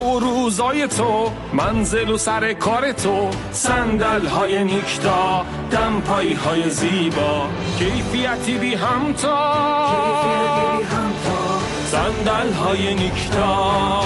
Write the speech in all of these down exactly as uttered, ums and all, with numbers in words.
و روزای تو، منزل و سر کار تو، صندل های نیکتا، دمپایی های زیبا، کیفیتی بی همتا، صندل های نیکتا.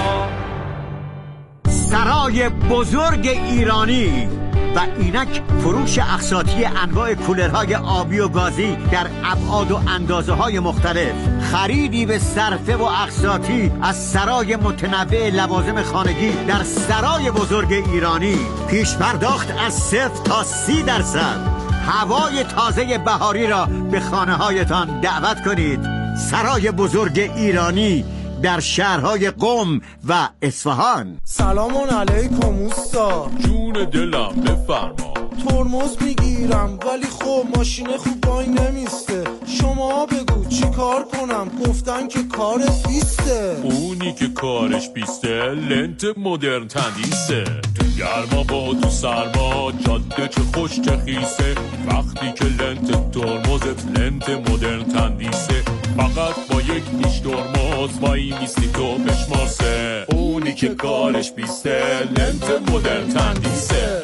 سرای بزرگ ایرانی و اینک فروش اقساطی انواع کولرهای آبی و گازی در ابعاد و اندازه های مختلف، خریدی به صرفه و اقساطی از سرای متنوع لوازم خانگی در سرای بزرگ ایرانی، پیش پرداخت از صفر تا سی درصد، هوای تازه بهاری را به خانه هایتان دعوت کنید. سرای بزرگ ایرانی در شهرهای قم و اصفهان. سلام علیکم اوستا. جون دلم بفرما. ترمز میگیرم ولی خب ماشین خوب وای نمیسته، شما بگو چی کار کنم؟ گفتن که کارت بیسته. اونی که کارش بیسته لنت مدرن تندیسه، تو گرما با تو سرما جاده چه خوش چه خیسه، وقتی که لنت ترمزت لنت مدرن تندیسه، فقط با یک نیش ترمز وای میستی تو بشمارسه، اونی که کارش بیسته لنت مدرن تندیسه.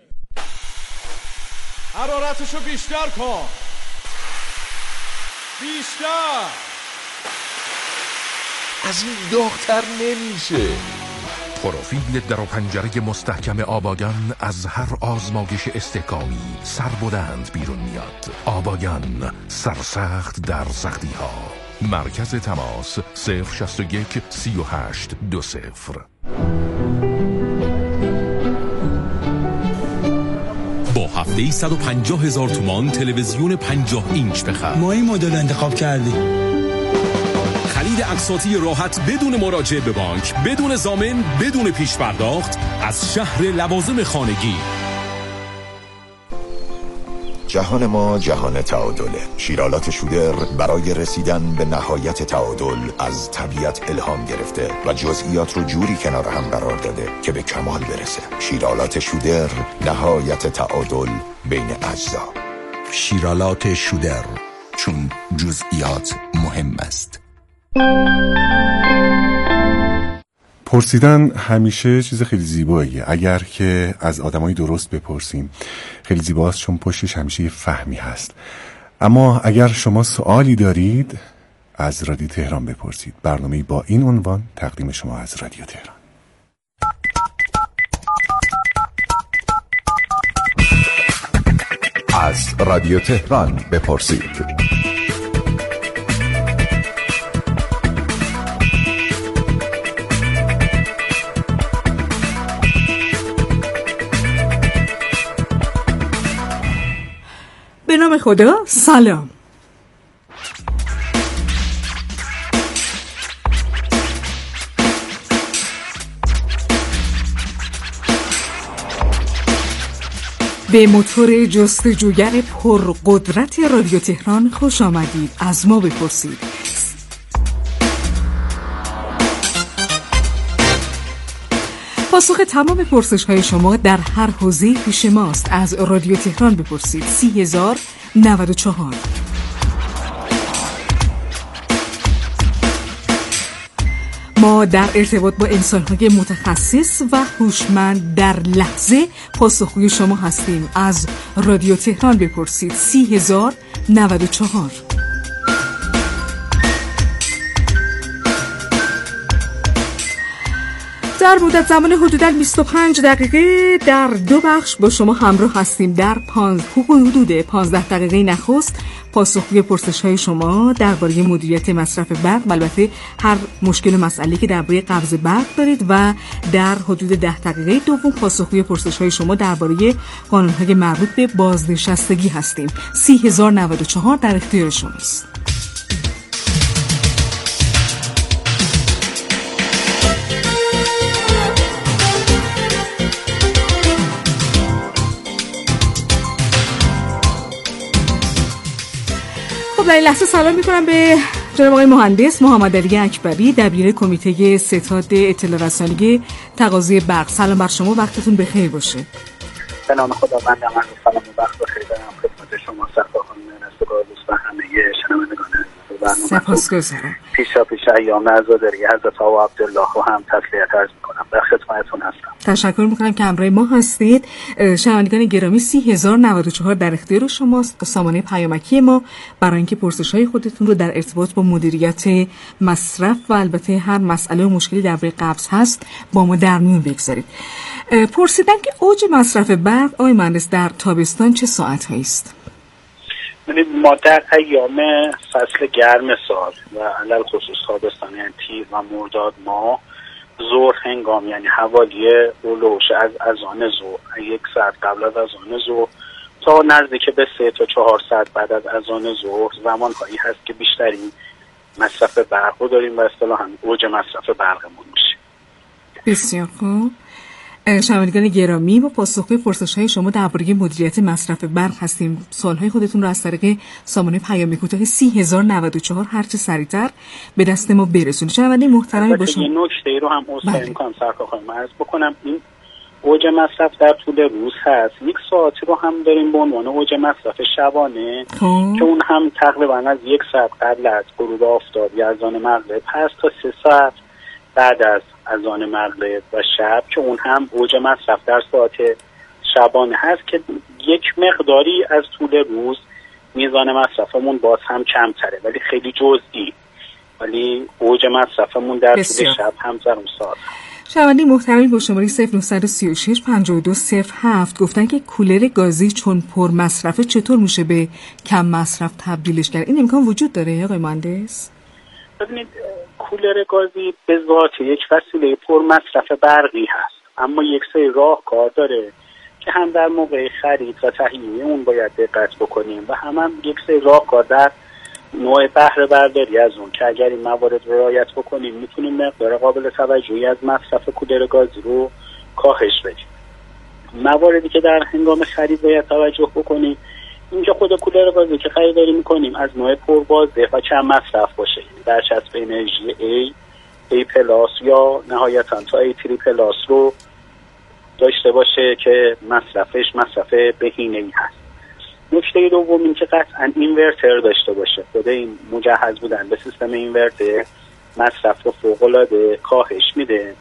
حرارتشو بیشتر کن، بیشتر، از این داغ‌تر نمیشه. پروفیل در و پنجره مستحکم آباگان از هر آزمایش استحکامی سربلند بیرون میاد. آباگان، سرسخت در سختی ها. مرکز تماس صفر شصت و یک سی و هشت دو صفر. با هفته صد و پنجاه هزار تومان تلویزیون پنجاه اینچ بخر. ما این مدل انتخاب کردیم. خرید اقساطی راحت بدون مراجعه به بانک، بدون ضامن، بدون پیش پرداخت از شهر لوازم خانگی. جهان ما جهان تعادله. شیرالات شودر برای رسیدن به نهایت تعادل از طبیعت الهام گرفته و جزئیات رو جوری کنار هم قرار داده که به کمال برسه. شیرالات شودر، نهایت تعادل بین اجزا. شیرالات شودر، چون جزئیات مهم است. پرسیدن همیشه چیز خیلی زیباییه، اگر که از آدمای درست بپرسیم خیلی زیباست، چون پشتش همیشه یه فهمی هست. اما اگر شما سوالی دارید از رادیو تهران بپرسید. برنامه‌ای با این عنوان تقدیم شما از رادیو تهران. از رادیو تهران بپرسید. به نام خدا، سلام. به موتور جستجوگر پرقدرت رادیو تهران خوش آمدید. از ما بپرسید. پاسخ تمام پرسش های شما در هر حوزه پیش ماست. از رادیو تهران بپرسید. سی هزار نود و چهار. ما در ارتباط با انسان‌های متخصص و هوشمند در لحظه پاسخگوی شما هستیم. از رادیو تهران بپرسید. سی هزار نود و چهار. در مدت زمان حدوداً بیست و پنج دقیقه در دو بخش با شما همراه هستیم. در حدود پانزده دقیقه نخست پاسخگوی پرسش‌های شما درباره مدیریت مصرف برق، البته هر مشکل و مسئله‌ای که درباره قبض برق دارید، و در حدود ده دقیقه دوم پاسخگوی پرسش‌های شما درباره قانون‌های مربوط به بازنشستگی هستیم. سی هزار نود و چهار در اختیار شماست. در این لحظه سلام میکنم به جناب آقای مهندس محمد علی اکبری، دبیر کمیته ستاد اطلاع رسانی تقاضای برق. سلام بر شما، وقتتون بخیر باشه. به نام خداوند. من سلام و وقت بخیر دارم خدمت شما سرکار خانم نستگار دوست و همه شنوندگان برنامه. سپاسگزارم. پیشا پیش ایام عزاداری حضرت آقا عبدالله رو هم تسلیت عرض میکنم. در خدمتتون هستم. تشکر میکنم که همراه ما هستید. شنوندگان گرامی، سی هزار و نود و چهار در اختیار شماست، سامانه پیامکی ما، برای اینکه پرسش‌های خودتون رو در ارتباط با مدیریت مصرف و البته هر مسئله و مشکلی درباره قبض هست با ما در میون بگذارید. پرسیدن که اوج مصرف برق آقای مهندس در تابستان چه ساعت‌هایی است؟ ببینید ما در ایام فصل گرم سال و علل خصوص تابستان، یعنی تیر و مرداد ماه، ظهر هنگام یعنی حوالی اولوش از اذان ظهر یک ساعت قبل از اذان ظهر تا نزدیک به سه تا چهار ساعت بعد از اذان ظهر زمانهایی هست که بیشترین مصرف برق رو داریم و اصطلاحاً اوج مصرف برقمون میشه. بسیار خوب. شنوندگان گرامی، با پاسخگوی پرسش‌های شما درباره مدیریت مصرف برق هستیم. سوال‌های خودتون رو از طریق سامانه پیام کوتاه سی هزار و نود و چهار هر چه سریعتر به دست ما برسونید. شنونده محترم با شما یه نکته رو هم عذر می‌خوام سرکار خانم عرض بکنم. این اوج مصرف در طول روز هست. یک ساعتی رو هم داریم به عنوان اوج مصرف شبانه خوب. که اون هم تقریبا از یک ساعت قبل از غروب آفتاب یا اذان مغرب هست تا سه ساعت بعد از اذان مغرب و شب که اون هم اوج مصرف در ساعت شبانه هست که یک مقداری از طول روز میزان مصرفمون باز هم کمتره، ولی خیلی جزئی، ولی اوج مصرفمون در طول شب هم در اون ساعت. شنونده محترمی با شماره صفر نه سه شش پنج دو صفر هفت گفتن که کولر گازی چون پر مصرفه چطور میشه به کم مصرف تبدیلش کرد؟ این امکان وجود داره آقای مهندس؟ ببینید کولر گازی به ذات یک وسیله پر مصرف برقی هست، اما یک سری راهکار داره که هم در موقع خرید و تهیه اون باید دقت بکنیم و هم, هم یک سری راهکار در نوع بهره برداری از اون که اگر این موارد رو رعایت بکنیم میتونیم مقدار قابل توجهی از مصرف کولر گازی رو کاهش بدیم. مواردی که در هنگام خرید باید توجه بکنیم اینکه خود کولر گازی که خریداری میکنیم از نوع پربازده و کم مصرف باشه، یعنی برچسب انرژی A، A پلاس یا نهایتاً تا A تری پلاس رو داشته باشه که مصرفش مصرف بهینه‌ای هست. نکته دوم این که قطعاً اینورتر داشته باشه. خود این مجهز بودن به سیستم اینورتر مصرف رو فوق‌العاده کاهش میده.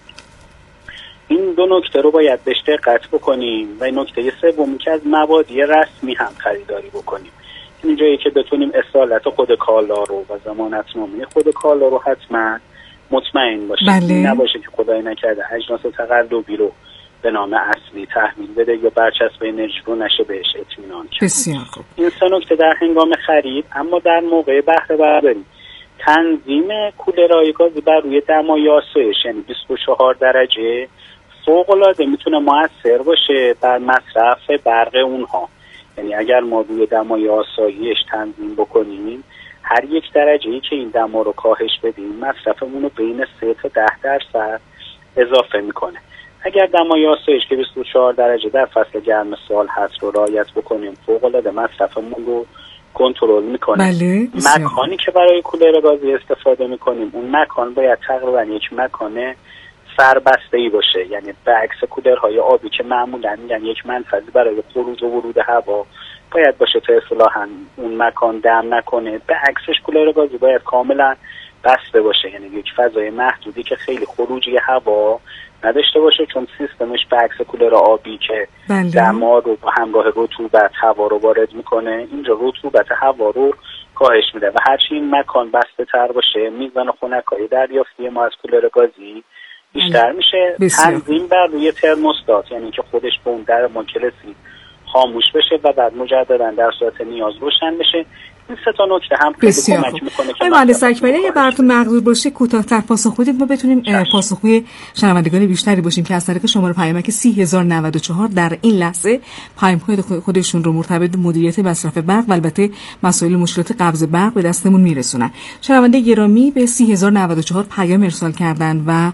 این دو نکته رو باید بهش دقت بکنیم و این نکته سوم که از مبادی رسمی هم خریداری بکنیم. این جایی که بتونیم اصالت خود کالا رو و ضمانتنامه خود کالا رو حتما مطمئن باشیم. بله. نباشه که خدای نکرده اجناس تقلبی رو به نام اصلی تحویل بده یا برچسب انرژی رو نشه بهش اطمینان کرد. بسیار خوب. این سه نکته در هنگام خرید. اما در موقع بهره برداری تنظیم کولرهای گازی بر روی دمای آسایش یعنی بیست و چهار درجه فوق‌العاده میتونه مؤثر باشه بر مصرف برق اونها. یعنی اگر ما روی دمای آسایش تنظیم بکنیم هر یک درجه‌ای که این دما رو کاهش بدیم مصرفمون رو بین سه تا ده درصد اضافه میکنه. اگر دمای آسایش که بیست و چهار درجه در فصل گرم سال هست رو رعایت بکنیم فوق‌العاده مصرفمون رو کنترل میکنه. بله. مکانی که برای کولر گازی استفاده میکنیم اون مکان باید تقریبا یک مکان سربسته‌ای باشه، یعنی به عکس کولرهای آبی که معمولاً میگن یک منفذی برای خروج و ورود هوا باید باشه تا اصطلاحاً اون مکان دم نکنه. به عکسش کولر گازی باید کاملاً بسته باشه، یعنی یک فضای محدودی که خیلی خروجی هوا نداشته باشه، چون سیستمش به عکس کولر آبی که بله. دما رو با همراه رطوبت هوا رو وارد میکنه اینجا رطوبت هوا رو کاهش میده و هرچی این مکان بسته تر باشه میزان خنکای دریافتی ما از کولر گازی بیشتر میشه. تنظیم بر روی ترموستات یعنی که خودش به اون در ماکلسی خاموش بشه و بعد مجددا در صورت نیاز روشن بشه. این سه تا نکته هم خیلی کمک میکنه که مهندس اکبری اگه براتون مقدور باشه کوتاه‌تر پاسخ بدید ما بتونیم پاسخگوی شنوندگان بیشتری باشیم که از طریق شماره پیامک سی هزار و نود و چهار در این لحظه پیام‌های خودشون رو مرتبط به مدیریت مصرف برق و البته مسائل مشکلات قبض برق به دستمون میرسونن. شنونده گرامی به سی هزار و نود و چهار پیام ارسال کردن و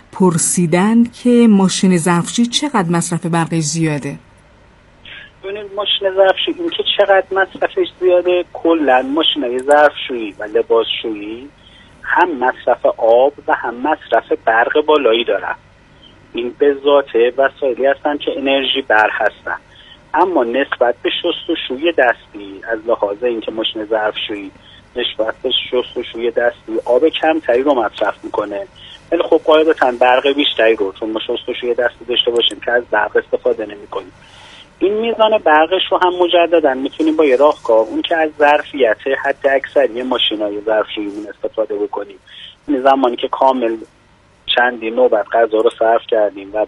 پرسیدن که ماشین ظرفشویی چقدر مصرف برقش زیاده؟ ببینید ماشین ظرفشویی این که چقدر مصرفش زیاده، کلا ماشینای ظرفشویی و لباسشویی هم مصرف آب و هم مصرف برق بالایی دارن. این به ذات وسایلی هستن که انرژی بر هستن، اما نسبت به شستشوی دستی از لحاظ اینکه ماشین ظرفشویی نسبت به شستشوی دستی آب کمتری رو مصرف میکنه، ولی خب قاعدتاً برق بیشتری رو، چون ما شستشوی دستی داشته باشیم که از برق استفاده نمیکنیم. این میزان برقش رو هم مجددا میتونیم با یه راهکار، اون که از ظرفیت حد اکثری ماشینای ظرفشوییمون استفاده بکنیم. این زمانی که کامل چندی نوبت غذا رو صرف کردیم و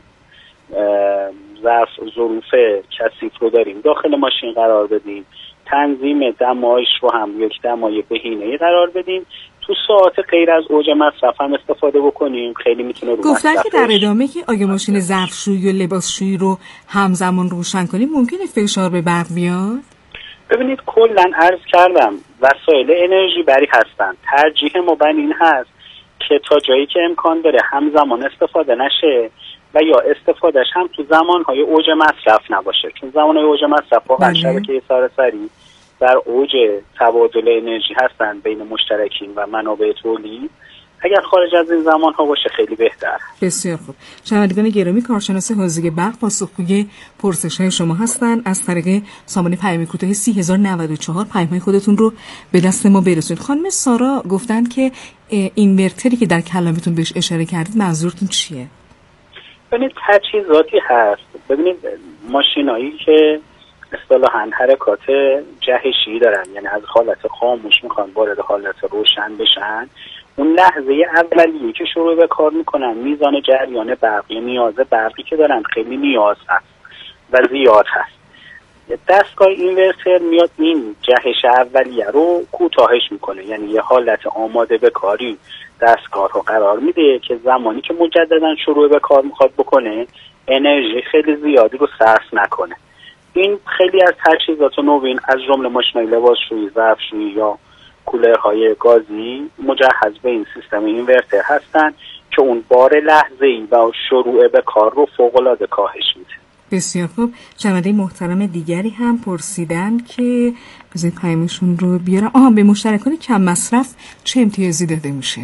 ظرف ظروف کثیف رو داریم داخل ماشین قرار بدیم، تنظیم دمایش رو هم یک دمای بهینه‌ای قرار بدیم، تو ساعت غیر از اوج مصرف هم استفاده بکنیم، خیلی میتونه رو گفتن که در ادامه که آگه ماشین ظرفشویی و لباسشویی رو همزمان روشن کنیم ممکنه فشار به برق بیاد؟ ببینید کلا عرض کردم وسایل انرژی بری هستن، ترجیح ما بر این هست که تا جایی که امکان داره همزمان استفاده نشه و یا استفادهش هم تو زمانهای اوج مصرف نباشه، چون زمانهای اوج مصرف واقعا شبکه سراسری در اوج تبادل انرژی هستن بین مشترکین و منابع تولید. اگر خارج از این زمان ها باشه خیلی بهتر. بسیار خوب. شنوندگان گرامی، کارشناس حوزه برق پاسخگوی پرسش های شما هستن. از طریق سامانه پیام کوتاه سه هزار و نود و چهار پیام های خودتون رو به دست ما برسونید. خانم سارا گفتن که اینورتری که در کلامتون بهش اشاره کردید منظورتون چیه؟ ببینید تجهیزاتی هست. ببینید ماشینایی که اصطلاحاً حرکات جهشی دارن، یعنی از حالت خاموش میخوان وارد حالت روشن بشن، اون لحظه اولیه که شروع به کار میکنن میزان جریان برقی نیاز برقی که دارن خیلی نیاز هست و زیاد هست. دستگاه اینورتر میاد این جهش اولیه رو کوتاهش میکنه، یعنی یه حالت آماده به کاری دستگاه رو قرار میده که زمانی که مجددا شروع به کار میخواد بکنه انرژی خیلی زیادی رو صرف نکنه. این خیلی از تجهیزات نوین از جمله ماشین‌های لباسشویی، ظرفشویی یا کولرهای گازی مجهز به این سیستم اینورتر هستن که اون بار لحظه‌ای و شروع به کار رو فوق‌العاده کاهش میده. بسیار خوب. شنونده محترم دیگری هم پرسیدن که بذارید پیامشون رو بیارم. آها، به مشترکان کم مصرف چه امتیازی داده میشه؟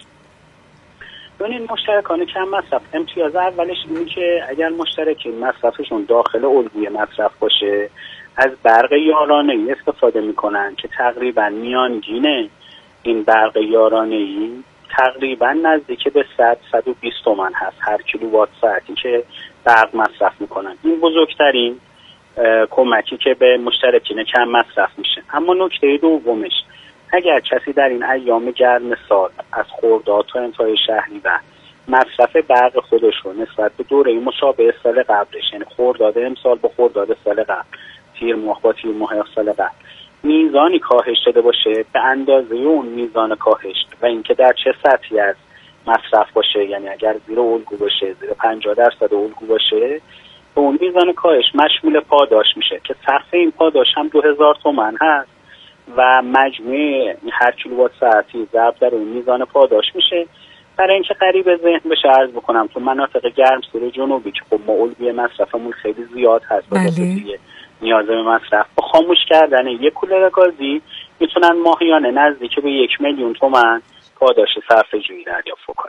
ببینید مشترکان کم مصرف امتیاز اولش اینه که اگر مشترکین مصرفشون داخل الگوی مصرف باشه از برق یارانه‌ای استفاده میکنن که تقریبا میانگین این برق یارانه‌ای تقریبا نزدیک به صد تا صد و بیست تومان هست هر کیلووات ساعتی که برق مصرف میکنن. این بزرگترین کمکی که به مشترکین کم مصرف میشه. اما نکته دومش، اگر کسی در این ایام گرم سال از خرداد تا انتهای شهریور مصرف برق خودش رو نسبت به دوره مشابه سال قبلش، یعنی خرداد امسال با خرداد سال قبل، تیر ماه با تیر ماه سال قبل، میزانی کاهش داده باشه به اندازه اون میزان کاهش و اینکه در چه سطحی از مصرف باشه، یعنی اگر زیر الگو باشه، زیر پنجاه درصد الگو باشه، به اون میزان کاهش مشمول پاداش میشه که سقف این پاداش هم دو هزار تومان هست و مجموعه هر کیلووات ساعتی ضرب در اون میزان پاداش میشه. برای اینکه قریب ذهن بشه عرض بکنم تو مناطق گرمسیر جنوبی که خب ما الگوی مصرفمون خیلی زیاد هست و بله. نیاز به مصرف با خاموش کردن یک کولر گازی میتونن ماهیانه نزدیک به یک میلیون تومان پاداش صرفه‌جویی دریافت کنن.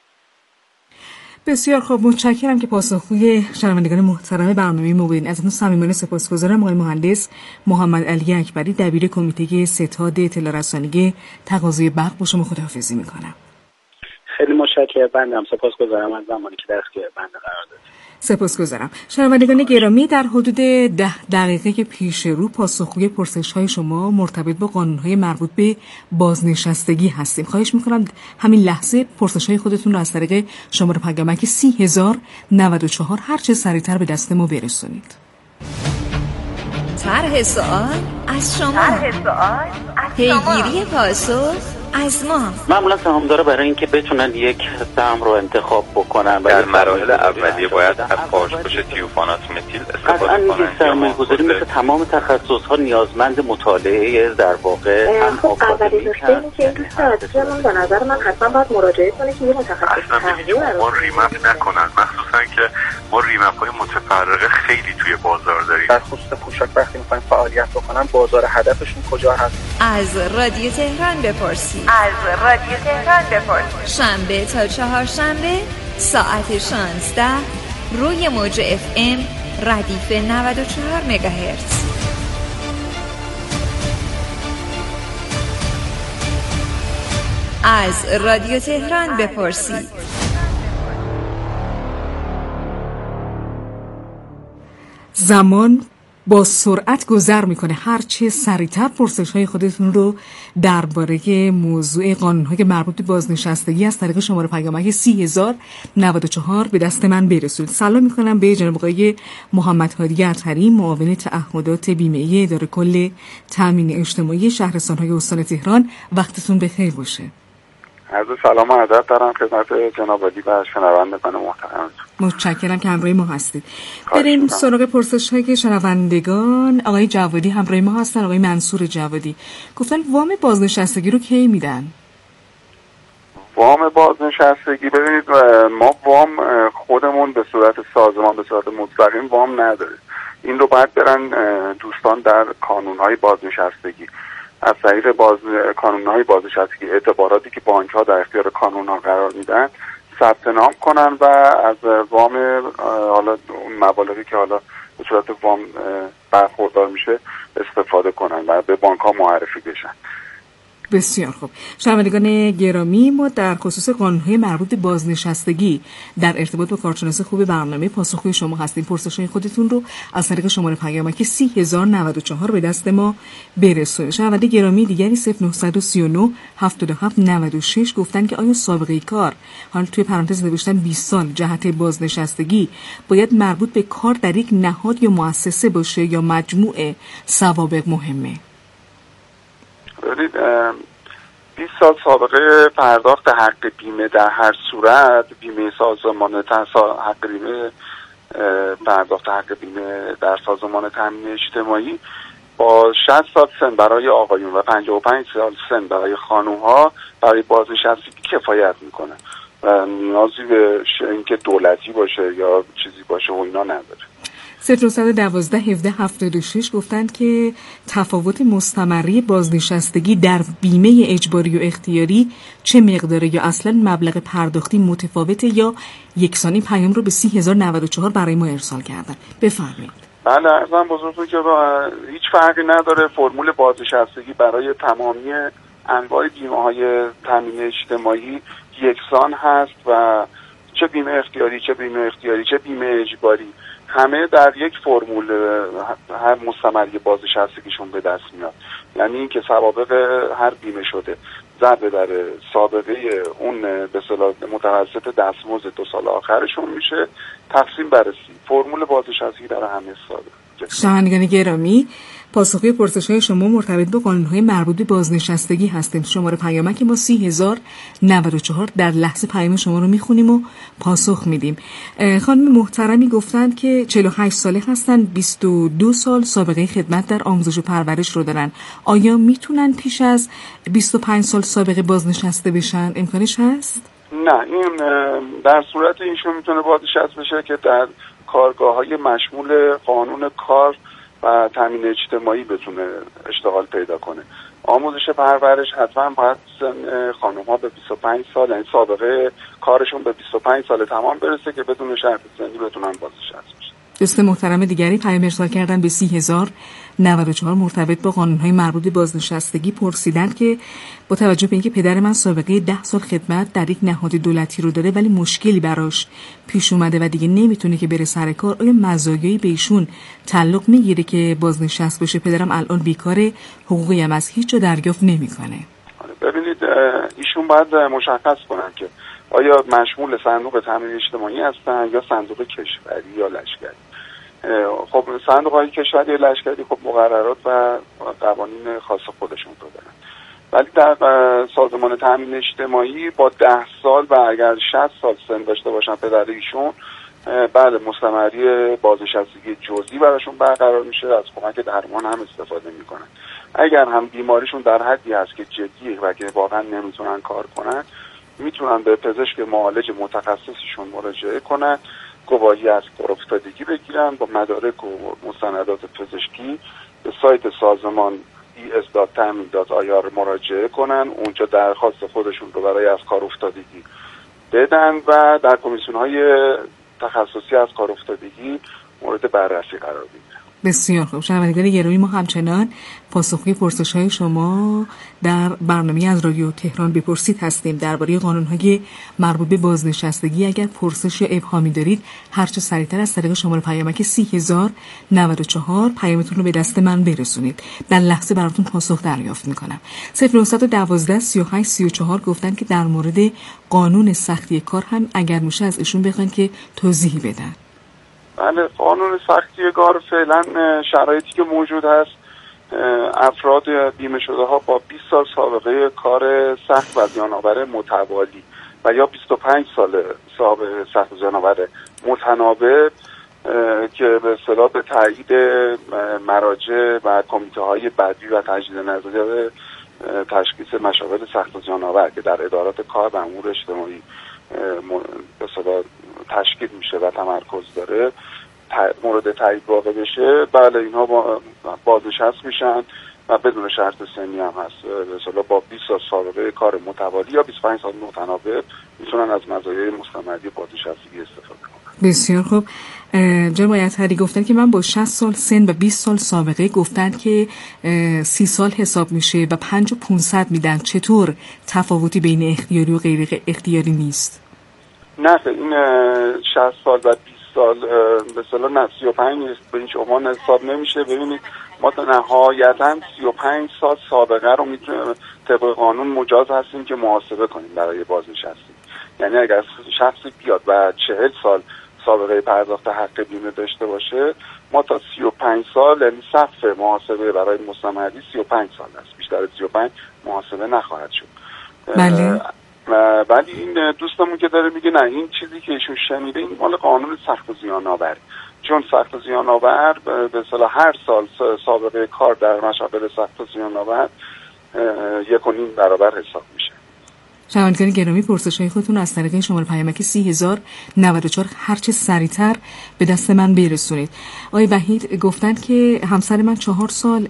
بسیار خوب، متشکرم که پاسخگوی شنوندگان محترم برنامه ما بودین. ازتون صمیمانه سپاسگزارم. آقای مهندس محمد علی اکبری، دبیر کمیته ستاد اطلاع رسانی تقاضای برق، با شما خداحافظی میکنم. خیلی متشکرم. بنده سپاسگزارم از زمانی که در اختیار بنده قرار دادید. سپاسگزارم. شنوندگان گرامی، در حدود ده دقیقه که پیش رو پاسخگوی پرسش‌های شما مرتبط با قانون‌های مربوط به بازنشستگی هستیم. خواهش می‌کنم همین لحظه پرسش‌های خودتون رو از طریق شماره پیامک سه هزار و نود و چهار هر چه سریعتر به دست ما برسونید. طرح سوال از شما، طرح سوال از شما، پیگیری پاسخ از ما. معمولا سهامدارا برای اینکه بتونن یک سهم رو انتخاب بکنن در مراحل اولیه باید از پارچه‌پوش تیوفانات متیل استفاده کنن. سرمایه‌گذاری مثل تمام تخصص‌ها نیازمند مطالعه در واقع هم اولی نکته اینه که این دوست عزیزمون به نظر من حتما باید مراجعه کنه که یه متخصص تحقیق ما ریمپ نکنن، مخصوصا که ما ریمپ‌های متفرقه خیلی توی بازار داریم. در خصوص پوشاک وقتی می‌خوایم فعالیت بکنن بازار هدفشون کجا هست؟ از رادیو تهران بپرسید. از رادیو تهران بپرسید. شنبه تا چهارشنبه ساعت شانزده روی موج اف ام ردیف نود و چهار مگاهرتز. از رادیو تهران بپرسید. زمان با سرعت گذر میکنه. هرچه سریعتر پرسش‌های خودتون رو درباره موضوع قانون‌های مربوط به بازنشستگی از طریق شماره پیامک سی هزار و نود و چهار به دست من برسونید. سلام میکنم به جناب آقای محمد هادی اطهری، معاون تعهدات بیمه‌ای اداره کل تامین اجتماعی شهرستان‌های استان تهران. وقتتون بخیر باشه. عرض سلام و ادب دارم خدمت جناب عالی و شنوندگان محترم. متشکرم که همراه ما هستید. بریم سراغ پرسش‌هایی که شنوندگان. آقای جوادی همراه ما هستن. آقای منصور جوادی گفتن وام بازنشستگی رو کی میدن؟ وام بازنشستگی ببینید ما وام خودمون به صورت سازمان به صورت مستقیم وام نداریم. این رو باید برن دوستان در کانون‌های بازنشستگی از طریق باز کانون‌های بازنشستگی اعتباراتی که بانک‌ها در اختیار کانون‌ها قرار میدن ثبت نام کنن و از وام حالا اون مبالغی که حالا به صورت وام برخوردار میشه استفاده کنن و به بانک‌ها معرفی بشن. بسیار خوب. شنوندگان گرامی، ما در خصوص قانون‌های مربوط به بازنشستگی در ارتباط با کارشناس خوب برنامه پاسخگوی شما هستیم. پرسش‌های خودتون رو از طریق شماره پیامک سی هزار و نود و چهار به دست ما برسونید. شنونده گرامی دیگری صفر نه سه نه هفتاد و هفت نود و شش گفتن که آیا سابقه کار، حالا توی پرانتز نوشتن بیست سال جهت بازنشستگی، باید مربوط به کار در یک نهاد یا مؤسسه باشه یا مجموعه سوابق مهمه؟ ببینید بیست سال سابقه پرداخت حق بیمه در هر صورت، بیمه سازمان حق بیمه پرداخت حق بیمه در سازمان تامین اجتماعی با شصت سال سن برای آقایون و پنجاه و پنج سال سن برای خانوم‌ها برای بازنشستگی کفایت میکنه و نیازی به اینکه دولتی باشه یا چیزی باشه و اینا نداره. صفر نه یک دو هفده هفتاد و شش گفتند که تفاوت مستمری بازنشستگی در بیمه اجباری و اختیاری چه مقداره یا اصلا مبلغ پرداختی متفاوته یا یکسانی؟ پیام رو به سی هزار و نود و چهار برای ما ارسال کردن. بفرمایید. بله ارزم بزرگتون که هیچ فرقی نداره. فرمول بازنشستگی برای تمامی انواع بیمه های تامین اجتماعی یکسان هست و چه بیمه اختیاری چه بیمه اختیاری چه بیمه اجباری همه در یک فرمول هر مستمری بازنشستگیشون به دست میاد. یعنی اینکه سوابق هر بیمه شده ضرب در سابقه اون به اصطلاح متوسط دستمزد دو سال آخرشون میشه تقسیم بر سی. فرمول بازنشستگی در همه ساده. شنوندگان گرامی، پاسخگوی پرسش‌های شما مرتبط با قانون‌های مربوط به بازنشستگی هستیم. شماره پیامک ما سی هزار و نود و چهار. در لحظه پیام شما رو میخونیم و پاسخ میدیم. خانم محترمی گفتند که چهل و هشت ساله هستن، بیست و دو سال سابقه خدمت در آموزش و پرورش رو دارن. آیا میتونن پیش از بیست و پنج سال سابقه بازنشسته بشن؟ امکانش هست؟ نه، این در صورت ایشون میتونه بازنشسته بشه که در کارگاه‌های مشمول قانون کار و تامین اجتماعی بتونه اشتغال پیدا کنه. آموزش پرورش حتما باید خانم‌ها به بیست و پنج سال، یعنی سابقه کارشون به بیست و پنج سال تمام برسه که بدون شرط سنی بتونن بازنشسته بشن. دوست محترم دیگری پیام ارسال کردن به سی هزار و نود و چهار مرتبط با قانون‌های مربوط به بازنشستگی. پرسیدند که با توجه به اینکه پدر من سابقه ده سال خدمت در یک نهاد دولتی رو داره ولی مشکلی براش پیش اومده و دیگه نمیتونه که بره سر کار، آیا مزایایی به ایشون تعلق میگیره که بازنشسته بشه؟ پدرم الان بیکاره، حقوقی هم از هیچ جا دریافت نمیکنه. ببینید ایشون باید مشخص کنن که آیا مشمول صندوق تامین اجتماعی هستن یا صندوق کشوری یا لشکری. خب صندوق های کشوری یا لشکری خب مقررات و قوانین خاص خودشون رو دارن، ولی در سازمان تامین اجتماعی با ده سال و اگر شصت سال سن داشته باشن پدر ایشون، بعد مستمری بازنشستگی جزئی براشون برقرار میشه، از کمک درمان هم استفاده میکنن. اگر هم بیماریشون در حدی هست که جدیه و که واقعا نمیتونن کار کنن، میتونن به پزشک معالج متخصصشون مراجعه کنن، گواهی از کارافتادگی بگیرن، با مدارک و مستندات پزشکی به سایت سازمان ای اس دات تامین دات آی آر مراجعه کنن، اونجا درخواست خودشون رو برای از کارافتادگی بدن و در کمیسیون های تخصصی از کارافتادگی مورد بررسی قرار بگیرن. بسیار خوب. شنوندگان گرامی، ما همچنان پاسخگوی پرسش‌های شما در برنامه از رادیو تهران بپرسید هستیم درباره قانون‌های مربوط به بازنشستگی. اگر پرسش یا ابهامی دارید هر چه سریعتر از طریق شماره پیامک سی هزار و نود و چهار پیامتون رو به دست من برسونید. در لحظه براتون پاسخ دریافت می‌کنم. صفر نه یک دو سی و هشت سی و چهار گفتن که در مورد قانون سختی کار هم اگر میشه از ایشون بخواید که توضیحی بدن. بله، قانون سختی کار فعلا شرایطی که موجود هست، افراد بیمه شده ها با بیست سال سابقه کار سخت و زیان‌آور متوالی و یا بیست و پنج سال سابقه سخت و زیان‌آور متناوب که به اصطلاح به تایید مراجع و کمیته های بدوی و تجدید نظر تشخیص مشاغل سخت و زیان‌آور که در ادارات کار و امور اجتماعی به اصطلاح تشکیل میشه و تمرکز داره مورد تایید واقع بشه، بله اینها با بازنشست میشن و بدون شرط سنی هم هست. به اصطلاح با بیست سال سابقه کار متوالی یا بیست و پنج سال متناوب میتونن از مزایای مستمری بازنشستگی استفاده کنن. بسیار خوب. جناب اطهری گفتن که من با شصت سال سن و بیست سال سابقه، گفتن که سی سال حساب میشه و پنج و پونصد میدن. چطور تفاوتی بین اختیاری و غیر اختیاری نیست؟ نه، این شصت سال و بیست سال به اصطلاح نه سی و پنج به این شما حساب نمیشه. ببینید ما نهایتاً سی و پنج سال سابقه رو میتونیم طبق قانون مجاز هستیم که محاسبه کنیم برای بازنشستگی. یعنی اگر شخصی بیاد و چهل سال سابقه پرداخت حق بیمه داشته باشه، ما تا سی و پنج سال یعنی سقف محاسبه برای مستمری سی و پنج سال است، بیشتر از سی و پنج محاسبه نخواهد شد. بله. ولی این دوستمون که داره میگه نه، این چیزی که ایشون شنیده این مال قانون سخت و زیان آور، چون سخت و زیان آور به اصطلاح هر سال سابقه کار در مشاغل سخت و زیان آور یک و نیم برابر حساب میشه. شنوندگان گرامی، پرسش‌های خودتون از طریق شماره پیامک سی هزار و نود و چهار هر چه سریعتر به دست من برسونید. آقای وحید گفتن که همسر من چهار سال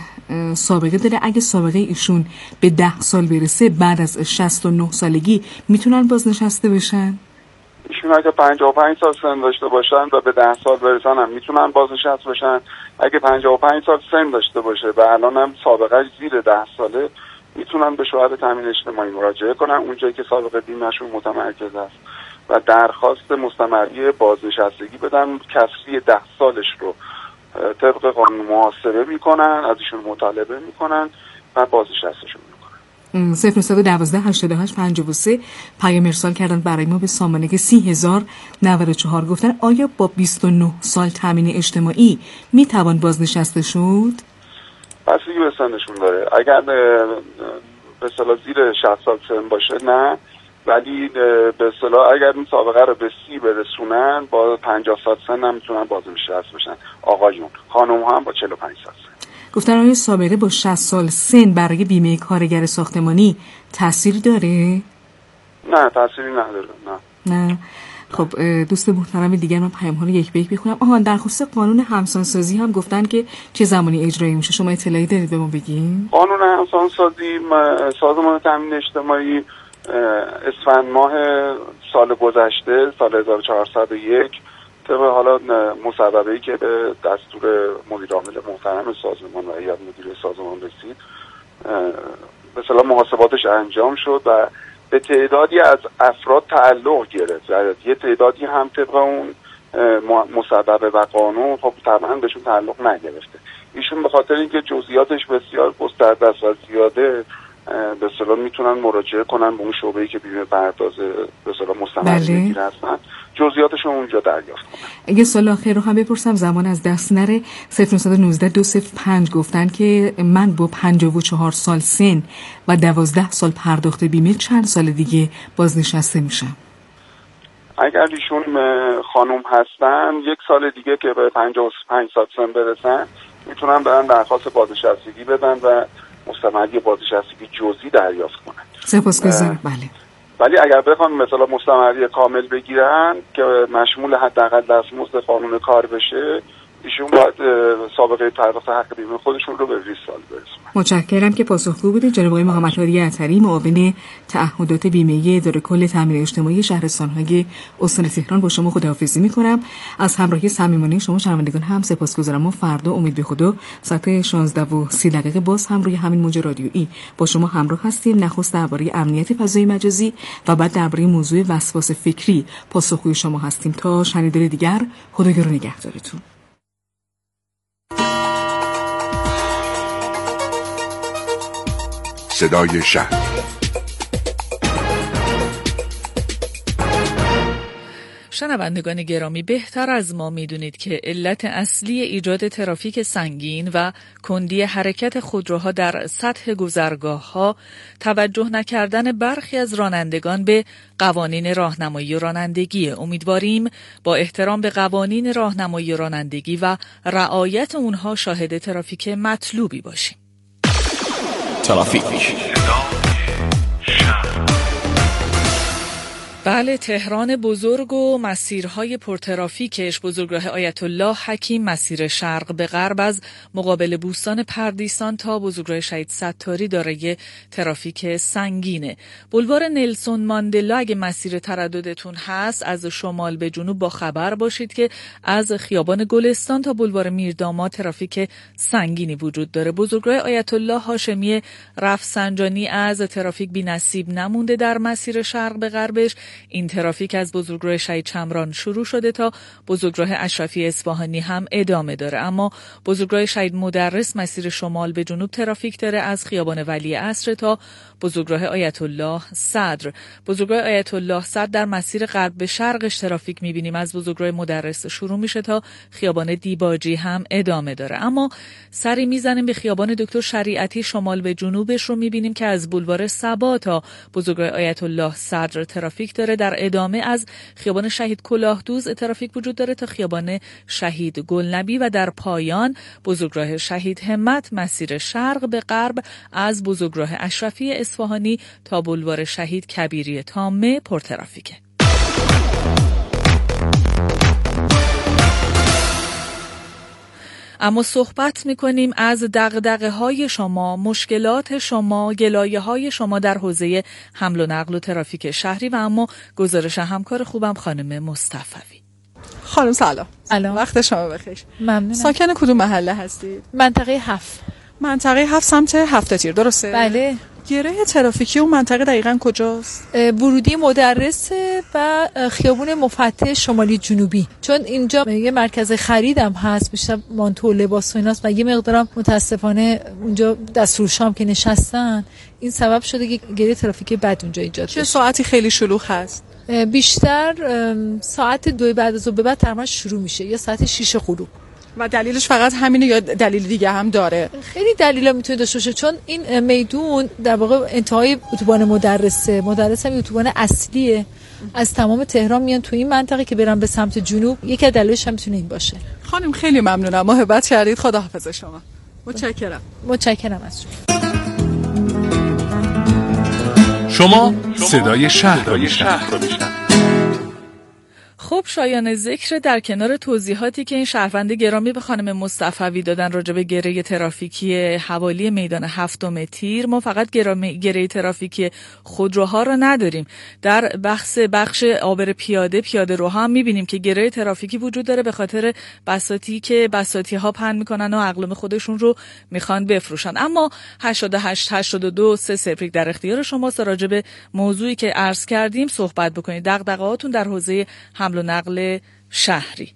سابقه داره، اگه سابقه ایشون به ده سال برسه بعد از شصت و نه سالگی میتونن بازنشسته بشن؟ ایشون اگه پنجاه و پنج سال سن داشته باشن و به ده سال برسن هم میتونن بازنشسته بشن. اگه پنجاه و پنج سال سن داشته باشه و الان هم سابقه زیر ده ساله، میتونن به شوهر تامین اجتماعی مراجعه کنن اونجایی که سابقه بیمه‌شون متمرکز است و درخواست مستمری بازنشستگی بدن. کسری ده سالش رو طبق قانون محاسبه میکنن، از ایشون مطالبه میکنن و بازنشستشون میکنن. صفر نه یک دو هشتاد و هشت پنجاه و سه پیام ارسال کردن برای ما به سامانه سی هزار و نود و چهار. گفتن آیا با بیست و نه سال تامین اجتماعی میتوان بازنشسته شد؟ بستگی به سنشون داره. اگر به اصطلاح زیر شصت سال سن باشه نه، ولی به اصطلاح اگر این سابقه رو به سی برسونن با پنجاه سال سن هم میتونن بازنشسته بشن آقایون. خانم ها هم با چهل و پنج سال سن. گفتن آیا سابقه با شصت سال سن برای بیمه کارگر ساختمانی تأثیری داره؟ نه، تأثیری نداره. نه نه. خب دوست محترم دیگر من پیام ها رو یک به یک بخونم. آها، در خصوص قانون همسانسازی هم گفتن که چه زمانی اجرایی میشه، شما اطلاعی دارید به ما بگین؟ قانون همسانسازی سازمان تامین اجتماعی اسفند ماه سال گذشته، سال هزار و چهارصد و یک، طبق حالا مصوبه‌ای که به دستور مدیر عامل محترم سازمان و هیئت مدیره سازمان رسید، به اصطلاح محاسباتش انجام شد و به تعدادی از افراد تعلق گرفت. یه تعدادی هم طبق اون مصوبه و قانون خب طبعا بهشون تعلق نگرفته. ایشون به خاطر اینکه جزئیاتش بسیار گسترده است و زیاده، به اصطلاح میتونن مراجعه کنن به اون شعبه‌ای که بیمه پرداز به اصطلاح مستمر میگیره هستن، جزئیاتشون اونجا دریافت کنن. اگه سوال آخر رو هم بپرسم زمان از دست نره، صفر نه یک نه دو صفر پنج گفتن که من با پنجاه و چهار سال سن و دوازده سال پرداخت بیمه چند سال دیگه بازنشسته میشم؟ اگر ایشون خانم هستن یک سال دیگه که به پنجاه و پنج سال سن برسن میتونن برن درخواست بازنشستگی بدن و مستمری بازنشستگی جزئی دریافت کنن. سپاسگزارم. بله. ولی اگر بخوان مثلا مستمری کامل بگیرن که مشمول حداقل دستمزد قانون کار بشه، ایشون باید سابقه پرداخت حق بیمه خودشون رو به بیست سال برسونن. متشکرم که پاسخگو بودید. جناب آقای محمد هادی عطری، معاون تعهدات بیمه‌ای اداره کل تامین اجتماعی شهرستان‌های استان تهران، با شما خداحافظی می‌کنم. از همراهی صمیمانه شما شنوندگان هم سپاسگزارم. ما فردا امید به خدا ساعت شانزده و سی دقیقه باز هم روی همین موج رادیویی با شما همراه هستیم. نخست درباره امنیت فضای مجازی و بعد درباره موضوع وسواس فکری پاسخگوی شما هستیم. تا شنیدار دیگر، خدایا رو نگهدارتون. صدای شهر. شنوندگان گرامی، بهتر از ما میدونید که علت اصلی ایجاد ترافیک سنگین و کندی حرکت خودروها در سطح گذرگاه‌ها توجه نکردن برخی از رانندگان به قوانین راهنمایی و رانندگی. امیدواریم با احترام به قوانین راهنمایی و رانندگی و رعایت اونها شاهد ترافیک مطلوبی باشیم. ترافیک. بله، تهران بزرگ و مسیرهای پرترافیکش، بزرگراه آیت الله حکیم مسیر شرق به غرب از مقابل بوستان پردیسان تا بزرگراه شهید ستاری دارای ترافیک سنگینه. بولوار نلسون ماندلا اگه مسیر ترددتون هست از شمال به جنوب با خبر باشید که از خیابان گلستان تا بولوار میرداماد ترافیک سنگینی وجود داره. بزرگراه آیت الله هاشمی رفسنجانی از ترافیک بی‌نصیب نمونده در مسیر شرق به غربش. این ترافیک از بزرگراه شهید چمران شروع شده تا بزرگراه اشرفی اصفهانی هم ادامه داره، اما بزرگراه شهید مدرس مسیر شمال به جنوب ترافیک داره از خیابان ولی عصر تا بزرگراه آیت الله صدر. بزرگراه آیت الله صدر در مسیر غرب به شرقش ترافیک می‌بینیم از بزرگراه مدرس شروع میشه تا خیابان دیباجی هم ادامه داره. اما سری میزنیم به خیابان دکتر شریعتی شمال به جنوبش رو می‌بینیم که از بولوار صبا تا بزرگراه آیت الله صدر ترافیک داره. در ادامه از خیابان شهید کلاهدوز ترافیک وجود داره تا خیابان شهید گلنبی و در پایان بزرگراه شهید همت مسیر شرق به غرب از بزرگراه اشرفی اصفهانی تا بولوار شهید کبیری تامه پرترافیکه. اما صحبت می‌کنیم از دغدغه‌های شما، مشکلات شما، گلایه‌های شما در حوزه حمل و نقل و ترافیک شهری و اما گزارش همکار خوبم خانم مصطفوی. خانم سلام. سلام. وقت شما بخیر. ممنونم. ساکن کدوم محله هستید؟ منطقه هفت. منطقه هفت سمت هفت تیر، درسته؟ بله. گره ترافیکی اون منطقه دقیقاً کجاست؟ ورودی مدرسه و خیابون مفتش شمالی جنوبی، چون اینجا یه مرکز خریدم هست، بیشتر مانتو و لباس و ایناست و یه مقدارم متاسفانه اونجا دستفروشام که نشستن، این سبب شده که گره ترافیکی بد اونجا ایجاد بشه. چه ساعتی خیلی شلوغ هست؟ بیشتر ساعت دو بعد از ظهر به بعد تقریبا شروع میشه یا ساعت شش غروب. و دلیلش فقط همینه یا دلیل دیگه هم داره؟ خیلی دلیلا میتونه داشته باشه، چون این میدون در واقع انتهای اتوبان مدرسه، مدرسه هم اتوبان اصلیه، از تمام تهران میان تو این منطقه که برن به سمت جنوب. یکی از دلایلش هم میتونه این باشه. خانم خیلی ممنونم، محبت کردید، خداحافظ شما. متشکرم. متشکرم از شما. شما صدای شهر رو میشنوید. خب شایان ذکر در کنار توضیحاتی که این شهروند گرامی به خانم مصطفوی دادن راجع به گره ترافیکی حوالی میدان هفتم تیر، ما فقط گره ترافیکی خودروها رو نداریم. در بخش بخش عابر پیاده پیاده روها هم میبینیم که گره ترافیکی وجود داره به خاطر بساطی که بساطی ها پهن میکنن و اقلام خودشون رو میخوان بفروشن. اما هشتاد و هشت هشتاد و دو سه صفر در اختیار شماست راجع به موضوعی که عرض کردیم صحبت بکنید. دغدغه‌هاتون در حوزه حمل و نقل شهری.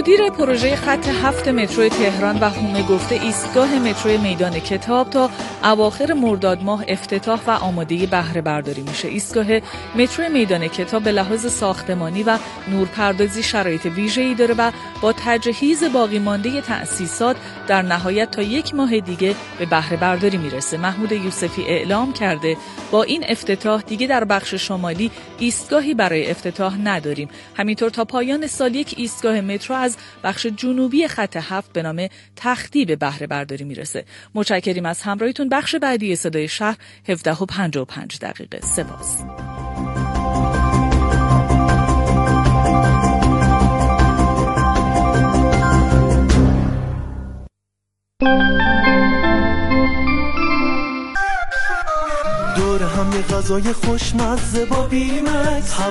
مدیر پروژه خط هفت مترو تهران و هومه گفته ایستگاه مترو میدان کتاب تا اواخر مرداد ماه افتتاح و آماده بهره برداری میشه. ایستگاه مترو میدان کتاب به لحاظ ساختمانی و نورپردازی شرایط ویژه‌ای داره و با تجهیز باقی مانده تأسیسات در نهایت تا یک ماه دیگه به بهره برداری میرسه. محمود یوسفی اعلام کرده با این افتتاح دیگه در بخش شمالی ایستگاهی برای افتتاح نداریم. همینطور تا پایان سال یک ایستگاه مترو از بخش جنوبی خط هفت به نام تختی به بهره برداری میرسه. متشکریم از همراهیتون. بخش بعدی صدای شهر هفده و پنجاه و پنج دقیقه. سپاس. دور هم یه غذای خوشمزه با بیمکس